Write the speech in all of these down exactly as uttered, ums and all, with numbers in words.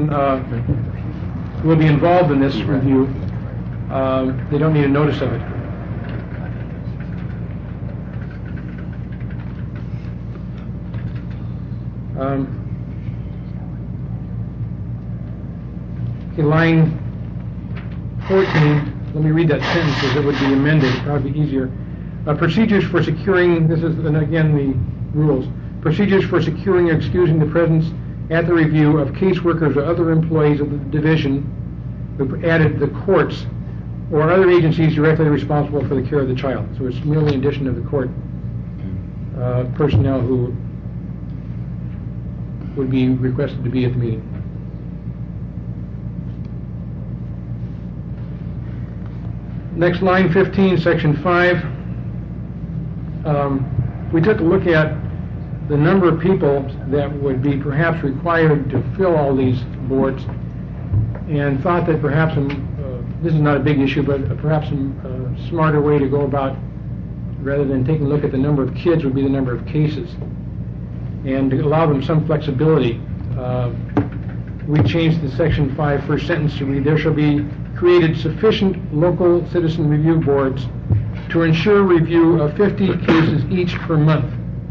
person uh, will be involved in this review, uh, they don't need a notice of it. Um, okay, line fourteen, let me read that sentence because it would be amended, it'd probably be easier. Uh, procedures for securing, this is, and again, the rules. Procedures for securing or excusing the presence at the review of caseworkers or other employees of the division, we've added the courts, or other agencies directly responsible for the care of the child. So it's merely in addition to the court uh, personnel who would be requested to be at the meeting. Next, line fifteen, section five. Um, we took a look at the number of people that would be perhaps required to fill all these boards, and thought that perhaps, um, uh, this is not a big issue, but perhaps a uh, smarter way to go about, rather than taking a look at the number of kids, would be the number of cases, and to allow them some flexibility. Uh, we changed the section five first sentence to read, there shall be created sufficient local citizen review boards to ensure review of fifty cases each per month.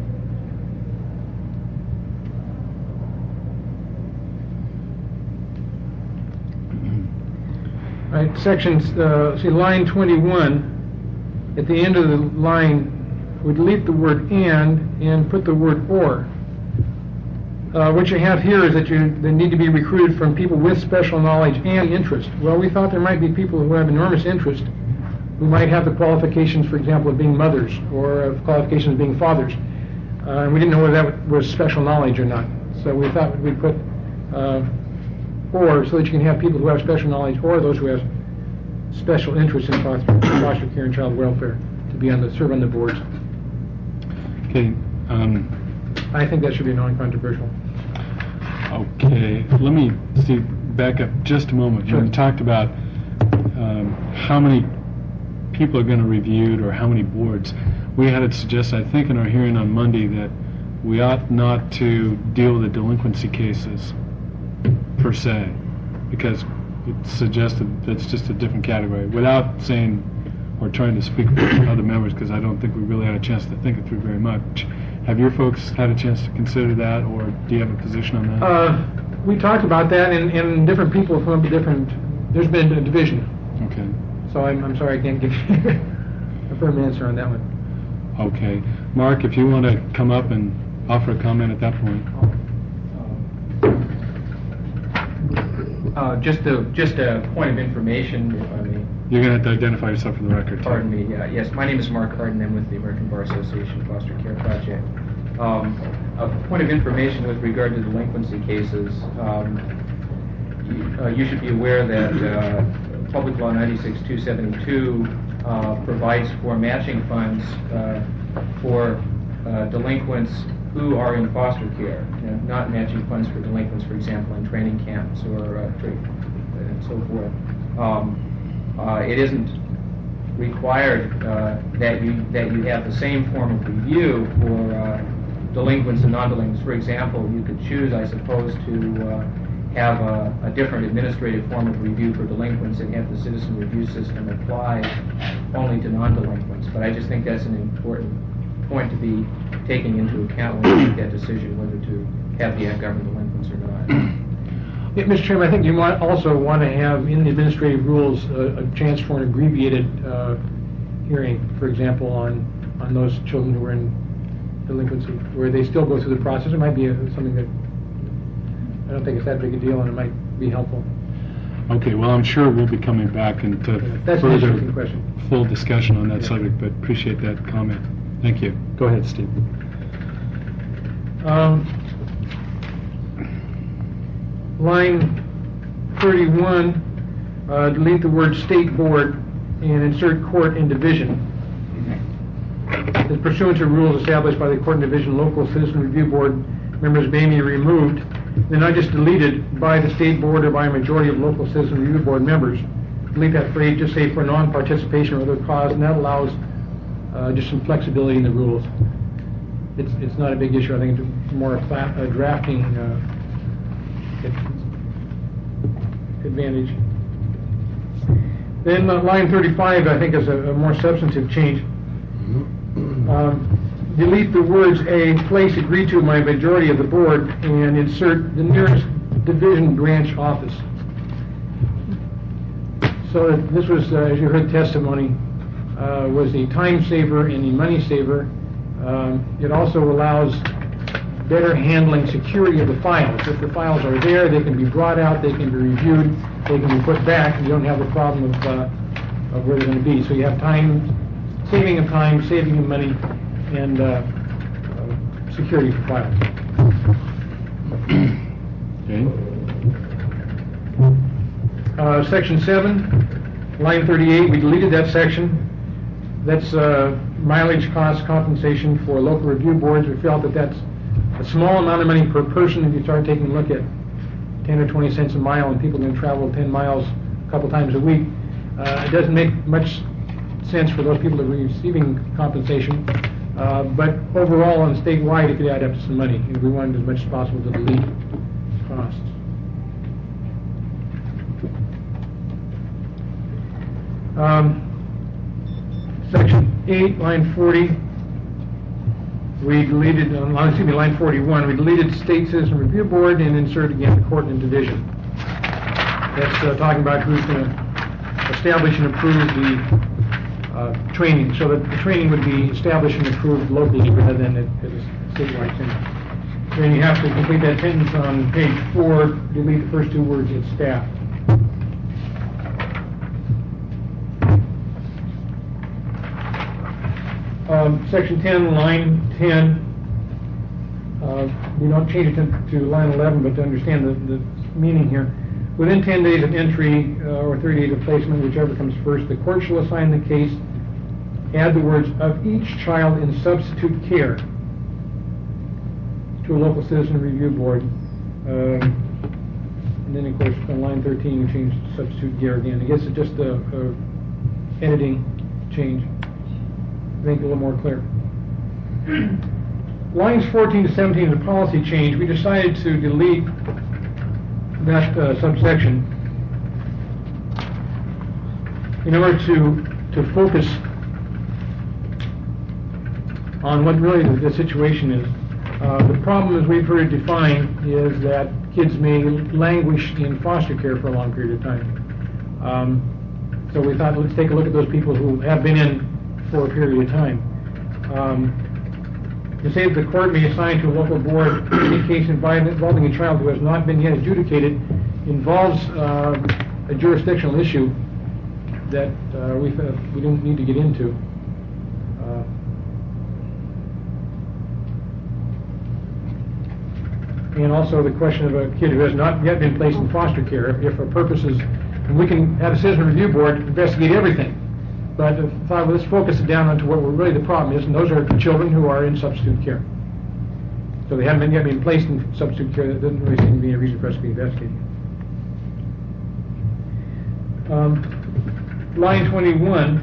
Right, section, uh, see line twenty-one, at the end of the line, we delete the word and and put the word or. Uh, what you have here is that you they need to be recruited from people with special knowledge and interest. Well, we thought there might be people who have enormous interest, who might have the qualifications, for example, of being mothers, or of qualifications of being fathers. Uh, and we didn't know whether that was special knowledge or not. So we thought we'd put uh, or, so that you can have people who have special knowledge, or those who have special interest in foster, foster care and child welfare, to be on the serve on the boards. Okay. Um, I think that should be non-controversial. Okay. Let me see. Back up just a moment. Sure. When we talked about um, how many people are going to review it, or how many boards, we had it suggest, I think, in our hearing on Monday, that we ought not to deal with the delinquency cases per se, because it suggested that's just a different category, without saying or trying to speak for other members, because I don't think we really had a chance to think it through very much. Have your folks had a chance to consider that, or do you have a position on that? Uh, we talked about that, and, and different people have come up with different, there's been a division. Okay. So I'm, I'm sorry I can't give you a firm answer on that one. Okay. Mark, if you want to come up and offer a comment at that point. Uh, just a just a point of information, if I may. You're going to have to identify yourself for the record. Pardon me. Yeah, yes, my name is Mark Harden. I'm with the American Bar Association Foster Care Project. Um, a point of information with regard to delinquency cases. Um, you, uh, you should be aware that uh, Public Law ninety-six two seventy-two uh, provides for matching funds uh, for uh, delinquents who are in foster care, you know, not matching funds for delinquents, for example, in training camps or uh, tra- and so forth. Um, uh, it isn't required uh, that you that you have the same form of review for uh, delinquents and non-delinquents. For example, you could choose, I suppose, to uh, have a, a different administrative form of review for delinquents and have the citizen review system apply only to non-delinquents. But I just think that's an important point to be taking into account when you make that decision whether to have the act govern delinquents or not. Yeah, Mister Chairman, I think you might also want to have in the administrative rules uh, a chance for an abbreviated uh, hearing, for example, on on those children who are in delinquency, where they still go through the process. It might be a, something that I don't think it's that big a deal, and it might be helpful. Okay, well, I'm sure we'll be coming back into Yeah, that's an further interesting question. full discussion on that Yeah. subject, but appreciate that comment. Thank you. Go ahead, Steve. Um, line thirty-one, uh, delete the word state board and insert court and division. Pursuant to rules established by the court and division, local citizen review board members may be removed. Then I just deleted by the state board or by a majority of local citizen review board members. Delete that phrase, just say for non-participation or other cause, and that allows uh, just some flexibility in the rules. It's it's not a big issue. I think it's more a, pla- a drafting. Uh, it's advantage. Then uh, line thirty-five, I think, is a, a more substantive change. Um, delete the words "a place agreed to by a majority of the board" and insert the nearest division branch office. So that this was, uh, as you heard testimony, uh, was the time saver and the money saver. Um, it also allows better handling security of the files. If the files are there, they can be brought out, they can be reviewed, they can be put back, and you don't have the problem of, uh, of where they're going to be. So you have time, saving of time, saving of money, and uh, uh, security for files. Okay. Uh, section seven, line thirty-eight, we deleted that section. That's uh, mileage cost compensation for local review boards. We felt that that's a small amount of money per person. If you start taking a look at ten or twenty cents a mile and people are going to travel ten miles a couple times a week, uh, it doesn't make much sense for those people that are receiving compensation. Uh, but overall, on statewide, it could add up to some money. And we wanted as much as possible to delete costs. Um, section eight, line forty, we deleted, um, excuse me, line forty-one, we deleted State Citizen Review Board and inserted again the court and division. That's uh, talking about who's going to establish and approve the uh, training, so that the training would be established and approved locally rather than at, at a statewide center. Then you have to complete that sentence on page four, delete the first two words, "it's staff." Um, section ten, line ten, uh, we don't change it to, to line eleven, but to understand the, the meaning here. Within ten days of entry uh, or thirty days of placement, whichever comes first, the court shall assign the case, add the words "of each child in substitute care" to a local citizen review board. Um, and then, of course, on line thirteen, we change substitute care again. I guess it's just a, a editing change. Make it a little more clear. Lines fourteen to seventeen is a policy change. We decided to delete that uh, subsection in order to to focus on what really the, the situation is. Uh, the problem, as we've heard it defined, is that kids may languish in foster care for a long period of time. Um, so we thought, let's take a look at those people who have been in for a period of time. Um, to say that the court may assign to a local board any case involving a child who has not been yet adjudicated involves uh, a jurisdictional issue that uh, we uh, we don't need to get into. Uh, and also the question of a kid who has not yet been placed in foster care, if for purposes, and we can have a citizen review board investigate everything. But I thought, well, let's focus it down onto what really the problem is, and those are children who are in substitute care. So they haven't been yet been placed in substitute care. That doesn't really seem to be a reason for us to be investigating. Um, line twenty-one.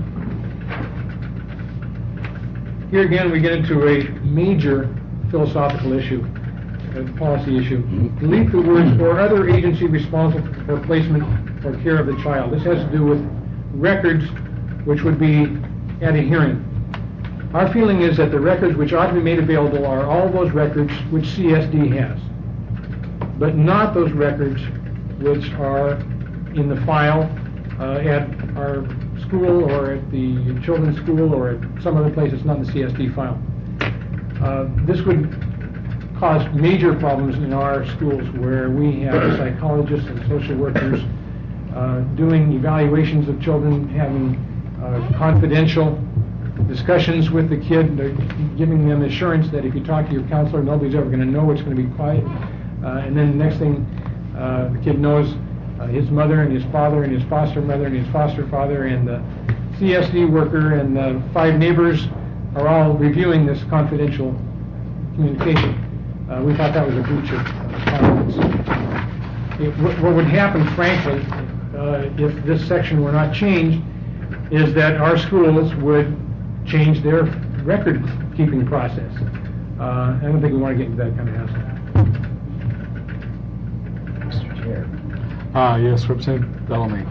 Here again, we get into a major philosophical issue, a policy issue. Delete the words "or other agency responsible for placement or care of the child." This has to do with records which would be at a hearing. Our feeling is that the records which ought to be made available are all those records which C S D has, but not those records which are in the file uh, at our school or at the children's school or at some other place that's not in the C S D file. Uh, this would cause major problems in our schools where we have psychologists and social workers uh, doing evaluations of children, having Uh, confidential discussions with the kid, giving them assurance that if you talk to your counselor, nobody's ever going to know, it's going to be quiet. Uh, and then the next thing, uh, the kid knows uh, his mother and his father and his foster mother and his foster father and the C S D worker and the five neighbors are all reviewing this confidential communication. Uh, we thought that was a breach of confidence. It, what, what would happen, frankly, uh, if this section were not changed, is that our schools would change their record-keeping process. Uh, I don't think we want to get into that kind of hassle. Mister Chair, Ah, yes, Representative Bellamy.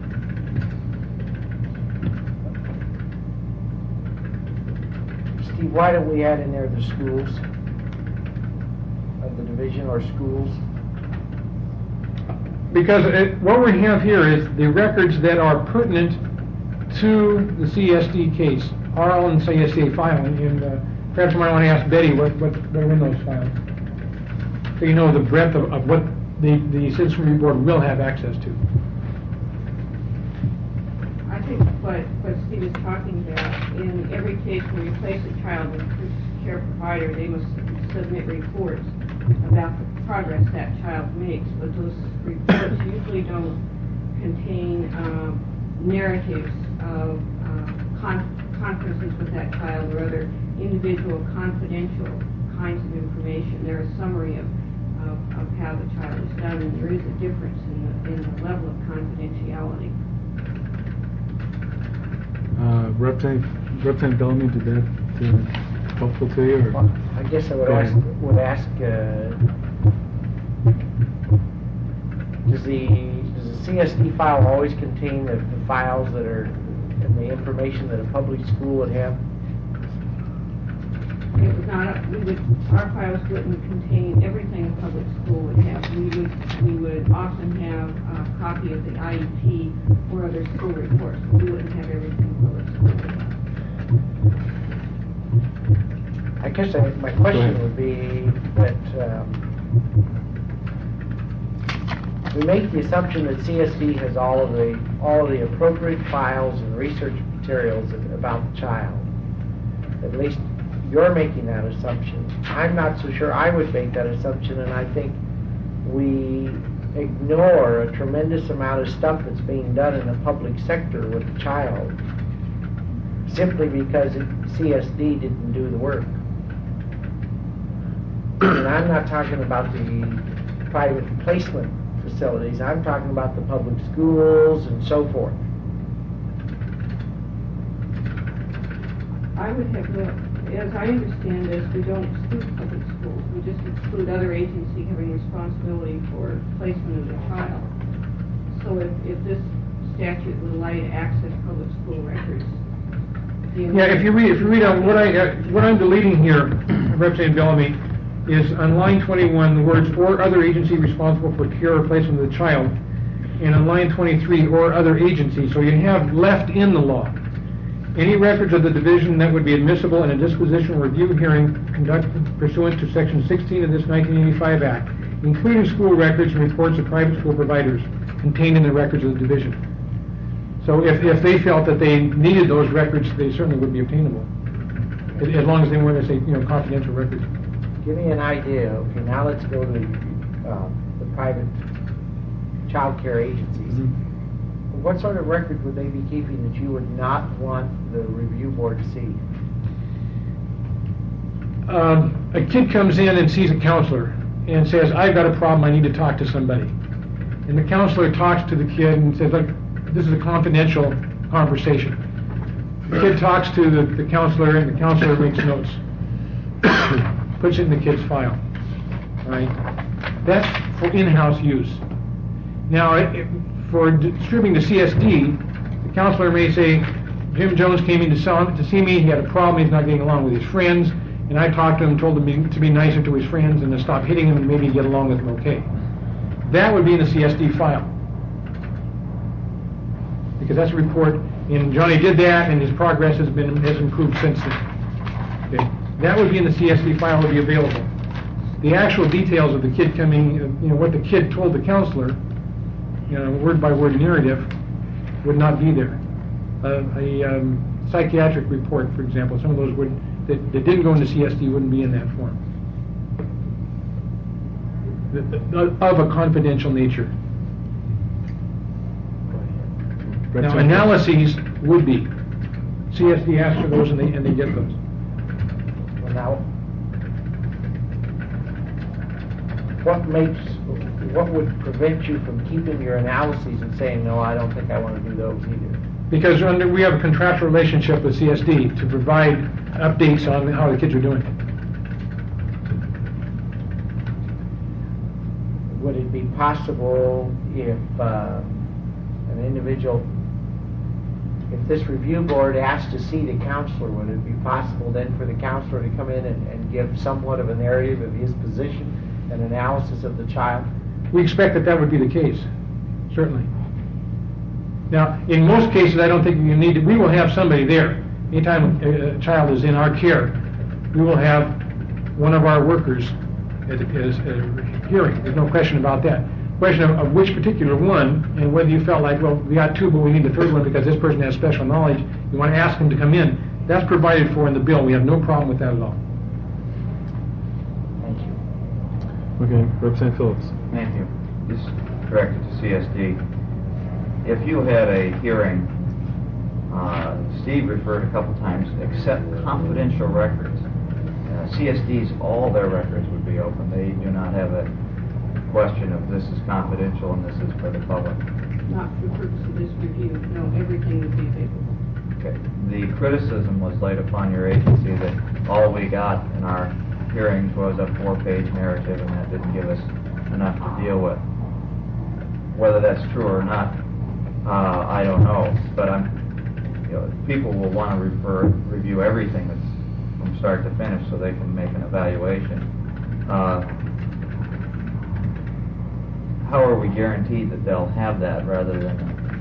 Steve, why don't we add in there the schools of the division or schools? Because it, what we have here is the records that are pertinent to the C S D case are all in the C S D file, and uh, perhaps you might want to ask Betty what, what, what are in those files. So you know the breadth of, of what the, the Citizen Review Board will have access to. I think what, what Steve is talking about, in every case where you place a child with a care provider, they must submit reports about the progress that child makes, but those reports usually don't contain um, narratives of uh, con- conferences with that child or other individual confidential kinds of information. They're a summary of, of, of how the child is done, and there is a difference in the, in the level of confidentiality. Uh, Representative, Representative Bellamy, did that uh, helpful to you? Or? Well, I guess I would Go ask, ahead. would ask, uh, does the, does the C S D file always contain the, the files that are, and the information that a public school would have? It was not, we would, our files wouldn't contain everything a public school would have. We would, we would often have a copy of the I E P or other school reports, but we wouldn't have everything public school would have. I guess I, my question would be that, um, we make the assumption that C S D has all of the, all of the appropriate files and research materials about the child. At least you're making that assumption. I'm not so sure I would make that assumption, and I think we ignore a tremendous amount of stuff that's being done in the public sector with the child simply because it, C S D didn't do the work. And I'm not talking about the private placement facilities. I'm talking about the public schools and so forth. I would have no, as I understand this, we don't exclude public schools. We just exclude other agencies having responsibility for placement of the child. So if, if this statute would allow you to access public school records. Yeah, if you read, if you read out what I, uh, what I'm deleting here, Representative Bellamy, is on line twenty-one, the words "or other agency responsible for care or placement of the child," and on line twenty-three, "or other agency." So you have left in the law any records of the division that would be admissible in a disposition review hearing conducted pursuant to section sixteen of this nineteen eighty-five Act, including school records and reports of private school providers contained in the records of the division. So if, if they felt that they needed those records, they certainly would be obtainable, as, as long as they weren't, say, you know, confidential records. Give me an idea. Okay, now let's go to uh, the private child care agencies. Mm-hmm. What sort of record would they be keeping that you would not want the review board to see? Um, a kid comes in and sees a counselor and says, "I've got a problem, I need to talk to somebody." And the counselor talks to the kid and says, "Look, this is a confidential conversation." The kid talks to the, the counselor, and the counselor makes notes, puts it in the kid's file. Right? That's for in-house use. Now, it, it, for distributing to C S D, the counselor may say, "Jim Jones came in to, sell, to see me, he had a problem, he's not getting along with his friends, and I talked to him, told him to be, to be nicer to his friends and to stop hitting him and maybe get along with him okay." That would be in the C S D file. Because that's a report, and Johnny did that, and his progress has been has improved since then. Okay. That would be in the C S D file, would be available. The actual details of the kid coming, you know, what the kid told the counselor, you know, word by word narrative, would not be there. Uh, a um, psychiatric report, for example, some of those would that, that didn't go into C S D wouldn't be in that form. The, the, of a confidential nature. Now, analyses would be. C S D asks for those, and they and they get those. Well, now, what makes, what would prevent you from keeping your analyses and saying, "No, I don't think I want to do those either"? Because under, we have a contractual relationship with C S D to provide updates on how the kids are doing. would it be possible if uh, an individual, if this review board asked to see the counselor, would it be possible then for the counselor to come in and, and give somewhat of a narrative of his position and analysis of the child? We expect that that would be the case, certainly. Now, in most cases, I don't think you need to, we will have somebody there. Anytime a, a child is in our care, we will have one of our workers at, at, at a hearing. There's no question about that. Question of, of which particular one, and whether you felt like, well, we got two, but we need the third one because this person has special knowledge, you want to ask him to come in, that's provided for in the bill. We have no problem with that at all. Thank you. Okay, Representative Phillips. Matthew, this is directed to C S D. If you had a hearing, uh, Steve referred a couple times, except confidential records. Uh, C S Ds, all their records would be open. They do not have a question of this is confidential and this is for the public. Not for the purpose of this review, no, everything would be available. Okay. The criticism was laid upon your agency that all we got in our hearings was a four-page narrative and that didn't give us enough to deal with. Whether that's true or not, uh, I don't know. But I'm, you know, people will want to refer, review everything that's from start to finish so they can make an evaluation. Uh, how are we guaranteed that they'll have that rather than?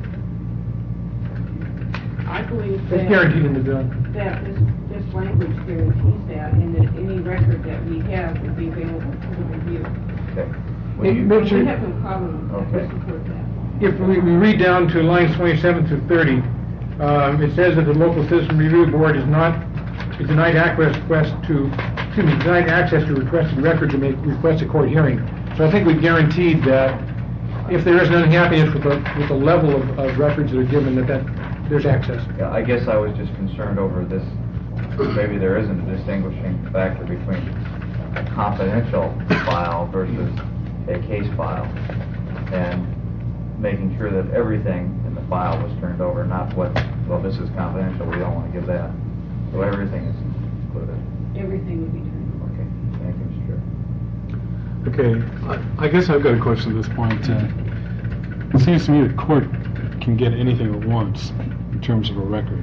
I believe It's that, guaranteed in the bill. that this, this language guarantees that, and that any record that we have would be available for the review. Okay. It When you, makes We it- have no problem with that, Okay. we support that. If we, we read down to lines twenty-seven to thirty, um, it says that the local citizen review board is not, is denied access request to, excuse me, denied access to requested records to make request a court hearing. So I think we guaranteed that if there is an unhappiness with the, with the level of, of records that are given, that, that there's access. yeah, I guess I was just concerned over this. Maybe there isn't a distinguishing factor between a confidential file versus a case file, and making sure that everything in the file was turned over, not what, well, this is confidential, we don't want to give that. So everything is included. Everything would be turned over. Okay, thank you, Mister Chair. Okay, I, I guess I've got a question at this point. Uh, it seems to me the court can get anything it wants in terms of a record.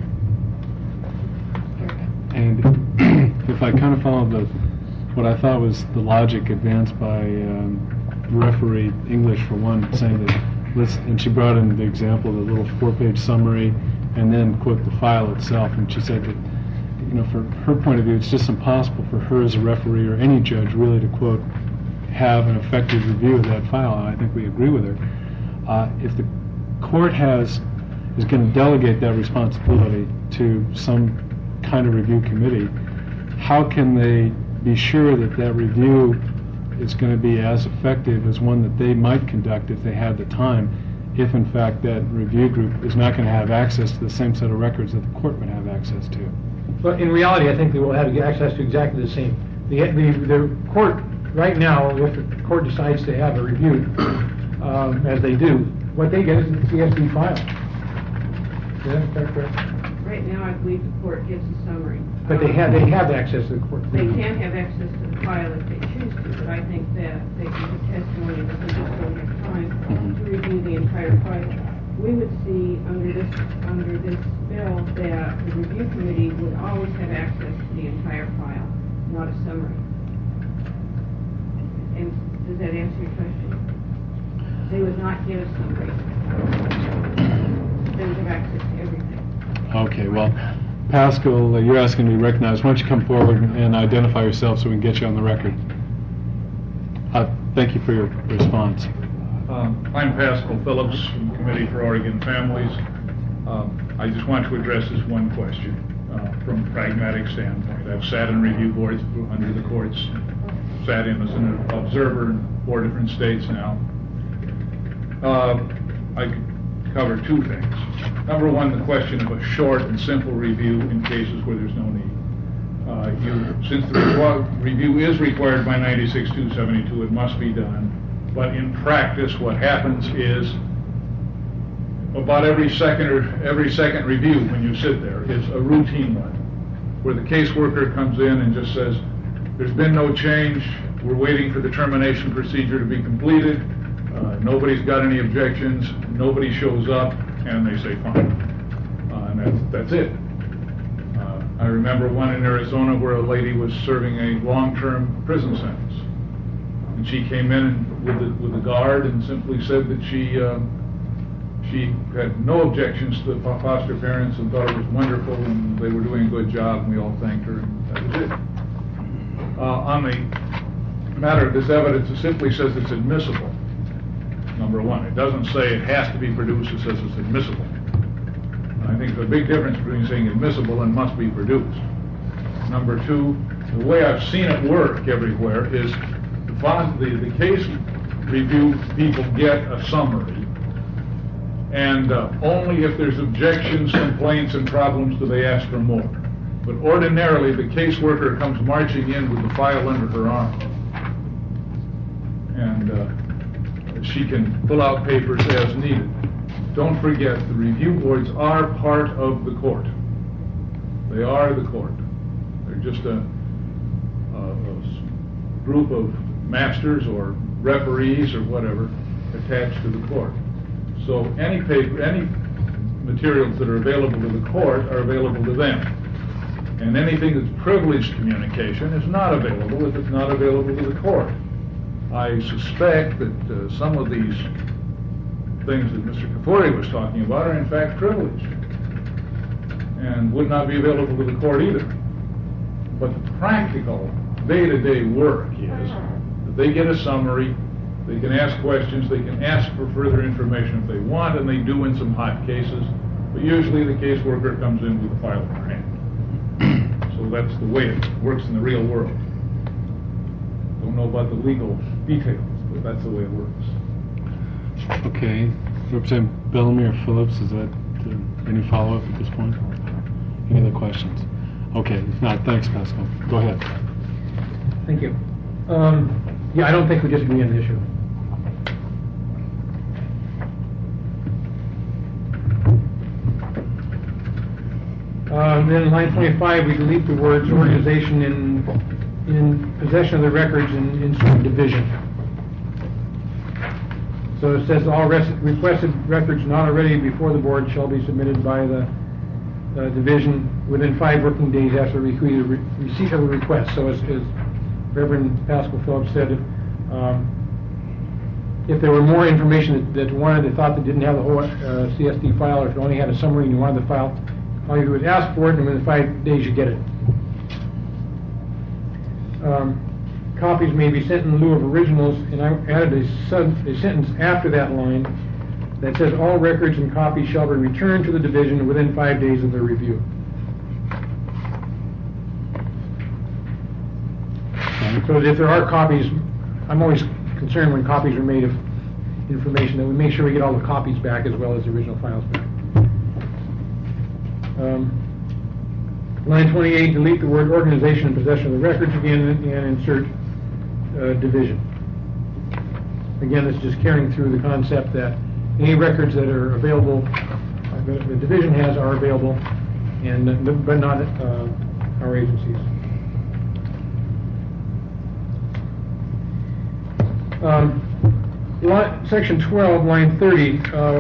And if I kind of follow the, what I thought was the logic advanced by um, referee English for one, saying that, let's, and she brought in the example, the little four-page summary, and then quote the file itself, and she said that, you know, from her point of view, it's just impossible for her as a referee or any judge really to quote, have an effective review of that file, and I think we agree with her. Uh, if the court has, is going to delegate that responsibility to some kind of review committee, how can they be sure that that review is going to be as effective as one that they might conduct if they had the time, if in fact that review group is not going to have access to the same set of records that the court would have access to? But in reality, I think they will have access to exactly the same. The, the, the court, right now, if the court decides to have a review, um, as they do, what they get is the C S D file. Is that correct, correct? Right now, I believe the court gives a summary. But they have, they have access to the court. They can have access to the file if they choose to, but I think that they can give testimony that they just don't have time to review the entire file. We would see under this, under this bill that the review committee would always have access to the entire file, not a summary. And does that answer your question? They would not get a summary. They would have access to everything. Okay, well, Pascal, uh, you're asking to be recognized. Why don't you come forward and identify yourself so we can get you on the record? Uh, thank you for your response. Um, I'm Pascal Phillips from the Committee for Oregon Families. Um, I just want to address this one question uh, from a pragmatic standpoint. I've sat in review boards under the courts, sat in as an observer in four different states now. Uh, I could cover two things. Number one, the question of a short and simple review in cases where there's no need. Uh, you, since the requ- review is required by ninety-six two seventy-two, it must be done. But in practice, what happens is about every second or every second review when you sit there is a routine one, where the caseworker comes in and just says, "There's been no change. we're waiting for the termination procedure to be completed. Uh, nobody's got any objections, nobody shows up, and they say fine. Uh, and that's, that's it. Uh, I remember one in Arizona where a lady was serving a long-term prison sentence. And she came in with the, with the guard and simply said that she, uh, she had no objections to the foster parents and thought it was wonderful and they were doing a good job, and we all thanked her, and that was it. Uh, on the matter of this evidence, it simply says it's admissible. Number one, it doesn't say it has to be produced, it says it's admissible. And I think there's a big difference between saying admissible and must be produced. Number two, the way I've seen it work everywhere is the, the, the case review people get a summary, and uh, only if there's objections, complaints, and problems do they ask for more. But ordinarily, the caseworker comes marching in with the file under her arm, and uh, she can pull out papers as needed. Don't forget, the review boards are part of the court. They are the court. They're just a, a, a group of masters or referees or whatever attached to the court. So any paper, any materials that are available to the court are available to them. And anything that's privileged communication is not available if it's not available to the court. I suspect that uh, some of these things that Mister Kafuri was talking about are in fact privileged and would not be available to the court either. But the practical day-to-day work is that they get a summary, they can ask questions, they can ask for further information if they want, and they do in some hot cases, but usually the caseworker comes in with a file in her hand. So that's the way it works in the real world. Don't know about the legal details, but that's the way it works. Okay. Representative Bellamy or Phillips, is that uh, any follow-up at this point? Any other questions? Okay, if not, thanks, Pascal. Go ahead. Thank you. Um, yeah, I don't think we disagree on the issue. Um, then in line twenty-five, we delete the words organization in, in possession of the records and insert division. So it says all res- requested records not already before the board shall be submitted by the uh, division within five working days after re- re- receipt of a request. So as, as Reverend Pascal Phillips said, if, um, if there were more information that, that wanted, they thought they didn't have the whole uh, C S D file, or if you only had a summary and you wanted the file, all you would ask for it, and within five days you get it. Um, copies may be sent in lieu of originals, and I added a, sub, a sentence after that line that says all records and copies shall be returned to the division within five days of their review. So if there are copies, I'm always concerned when copies are made of information that we make sure we get all the copies back as well as the original files back. Um, line twenty-eight, delete the word organization in possession of the records again and, and insert uh, division. Again, this is just carrying through the concept that any records that are available, uh, the, the division has, are available, and uh, but not uh, our agencies. Um, line, section twelve, line thirty. Uh,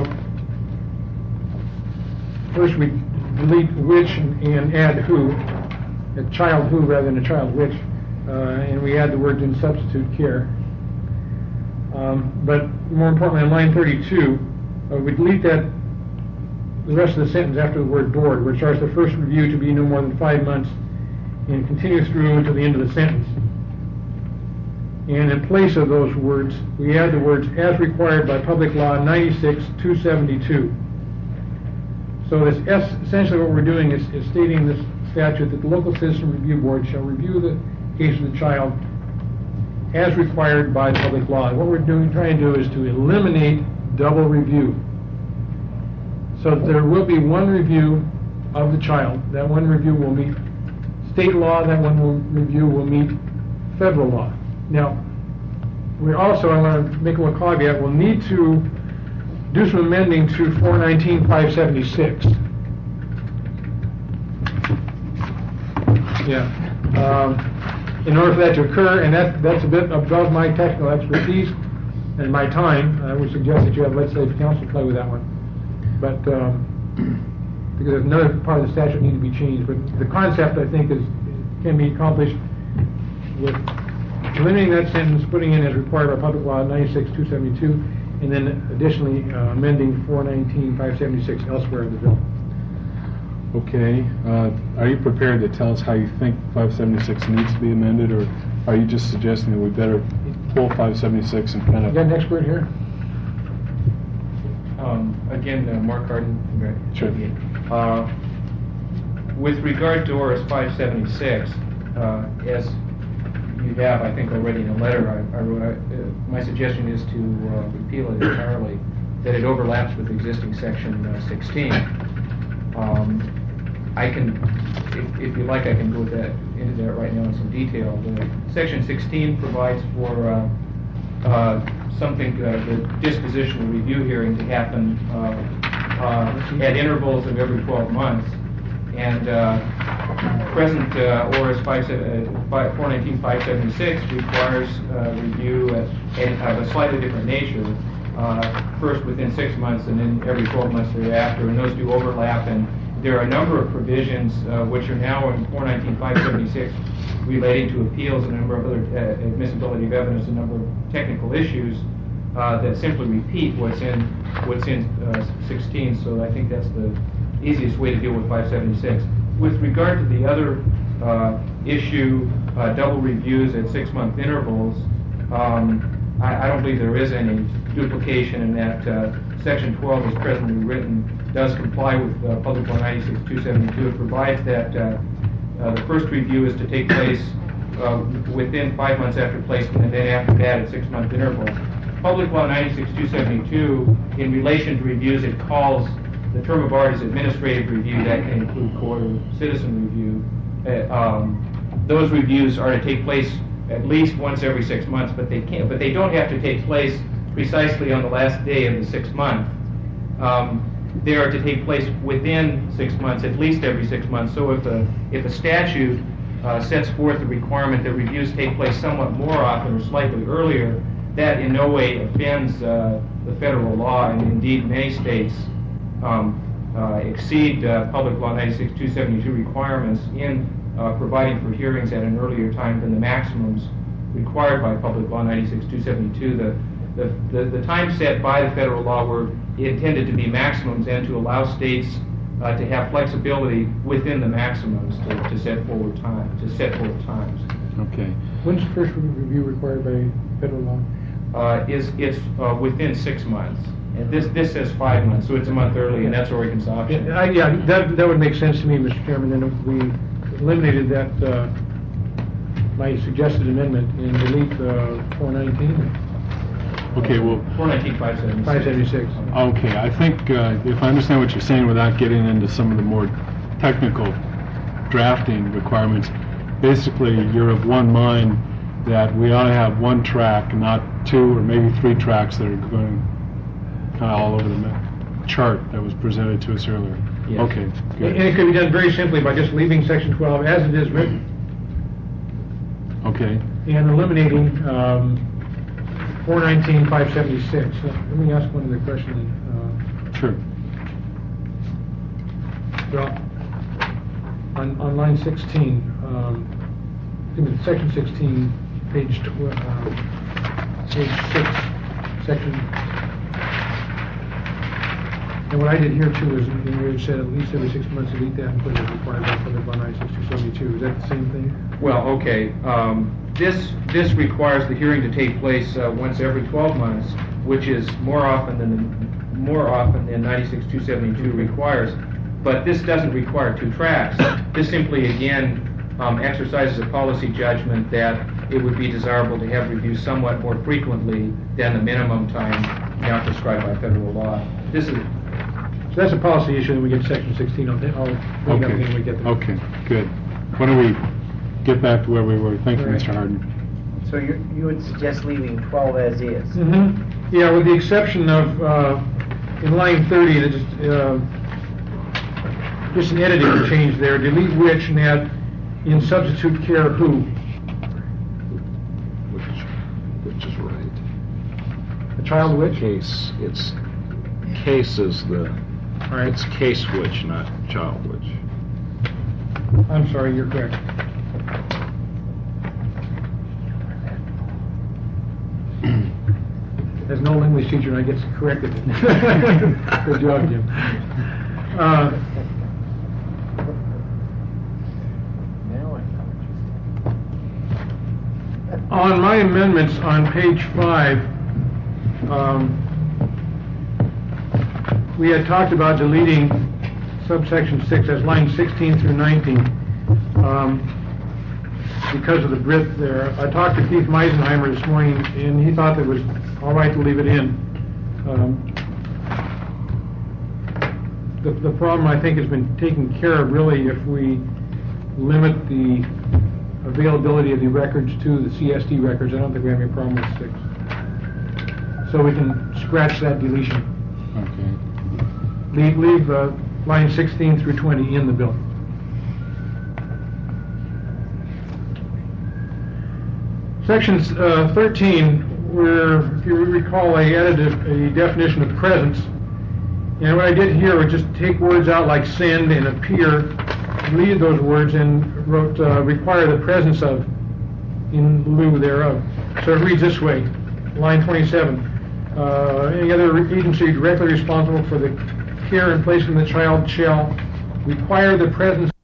first, we delete which and, and add who, a child who rather than a child which, uh, and we add the words in substitute care. Um, but more importantly, on line thirty-two, uh, we delete that the rest of the sentence after the word board, which starts the first review to be no more than five months and continue through until the end of the sentence. And in place of those words, we add the words as required by Public Law ninety-six two seventy-two. So this es- essentially what we're doing is, is stating in this statute that the local citizen review board shall review the case of the child as required by public law. And what we're doing, trying to do is to eliminate double review. So there will be one review of the child. That one review will meet state law. That one will, review will meet federal law. Now, we also, I want to make a little caveat, we'll need to do some amending to four nineteen five seventy-six. Yeah. Um, in order for that to occur, and that, that's a bit above my technical expertise and my time, I would suggest that you have legislative counsel play with that one. But, um, because there's another part of the statute need to be changed, but the concept, I think, is, can be accomplished with eliminating that sentence, putting in as required by Public Law ninety-six two seventy-two, and then additionally uh, amending four nineteen five seventy-six elsewhere in the bill. Okay, uh, are you prepared to tell us how you think five seventy-six needs to be amended, or are you just suggesting that we better pull five seventy-six and kind You of... got an expert here? Um, Again, uh, Mark Harden. Sure. Uh, With regard to O R S five seventy-six, uh, as you have, I think, already in a letter I I wrote, uh, my suggestion is to uh, repeal it entirely, that it overlaps with existing section uh, sixteen. Um, I can, if, if you like, I can go with that, into that right now in some detail. The section sixteen provides for uh, uh, something, uh, the dispositional review hearing to happen uh, uh, at intervals of every twelve months. And uh, present uh, O R S four nineteen five seventy-six requires uh, review at, at, of a slightly different nature. Uh, first within six months and then every twelve months thereafter, and those do overlap. And there are a number of provisions uh, which are now in four nineteen five seventy-six relating to appeals and a number of other uh, admissibility of evidence, a number of technical issues uh, that simply repeat what's in what's in uh, sixteen. So I think that's the easiest way to deal with five seventy-six. With regard to the other uh, issue, uh, double reviews at six-month intervals, um, I, I don't believe there is any duplication in that. Uh, Section twelve, as presently written, does comply with uh, Public Law ninety-six two seventy-two. It provides that uh, uh, the first review is to take place uh, within five months after placement, and then after that at six-month intervals. Public Law ninety-six two seventy-two, in relation to reviews, it calls the term of art is administrative review. That can include court or citizen review. Uh, um, those reviews are to take place at least once every six months, but they can't. But they don't have to take place precisely on the last day of the sixth month. Um, they are to take place within six months, at least every six months. So if a if a statute uh, sets forth the requirement that reviews take place somewhat more often or slightly earlier, that in no way offends uh, the federal law, and indeed many states um, uh, exceed uh, Public Law ninety-six two seventy-two requirements in uh, providing for hearings at an earlier time than the maximums required by Public Law ninety-six two seventy-two. The, the, the, the time set by the federal law were intended to be maximums and to allow states uh, to have flexibility within the maximums to, to set forward time, to set forward times. Okay. When's the first review required by federal law? Uh, is it's uh, within six months. And this this says five months, so it's a month early, and that's Oregon's option. Yeah, I- yeah, that, that would make sense to me, Mister Chairman. Then if we eliminated that, uh, my suggested amendment, and delete uh, four nineteen, Okay, well, four nineteen five seventy-six. five seventy-six. okay, I think, uh, if I understand what you're saying without getting into some of the more technical drafting requirements, basically, you're of one mind that we ought to have one track, not two or maybe three tracks that are going kind of all over the ma- chart that was presented to us earlier. Yes. Okay, And good. it could be done very simply by just leaving section twelve as it is written Okay, and eliminating um, four nineteen five seventy-six. Uh, Let me ask one other question. sure. Uh, well, on, on line sixteen, um, excuse me, section sixteen, page tw- uh, page six, section. And what I did here too is, in where it said at least every six months, delete that and put it as required by Public Law ninety-six two seventy-two. Is that the same thing? Well, okay. Um, this this requires the hearing to take place uh, once every twelve months, which is more often than more often than ninety-six two seventy-two requires. But this doesn't require two tracks. This simply, again, um, exercises a policy judgment that it would be desirable to have reviews somewhat more frequently than the minimum time now prescribed by federal law. This is So that's a policy issue, and we get to section sixteen, I'll, I'll bring up again when we get there. Okay, good. Why don't we get back to where we were? Thank you, All right. Mister Harden. So you, you would suggest leaving twelve as is? Mm-hmm. Yeah, with the exception of, uh, in line thirty, that just, uh, just an editing change there, delete which and add in substitute care who. which is right. The child which? Case, it's, case is the, All right, it's case which, not child which. I'm sorry, you're correct. As an old English teacher, I get corrected. Good job, Jim. Uh, Now I know what you're On my amendments on page five, um, we had talked about deleting subsection six, that's line sixteen through nineteen, um, because of the Brit there. I talked to Keith Meisenheimer this morning, and he thought it was all right to leave it in. Um, the, the problem, I think, has been taken care of, really, if we limit the availability of the records to the C S D records. I don't think we have any problem with six. So we can scratch that deletion. Okay. Leave, leave uh, line sixteen through twenty in the bill. Section uh, thirteen, where, if you recall, I added a, a definition of presence. And what I did here was just take words out like send and appear, deleted those words, and wrote uh, require the presence of in lieu thereof. So it reads this way, line twenty-seven. Uh, any other agency directly responsible for the care and placement of the child shall require the presence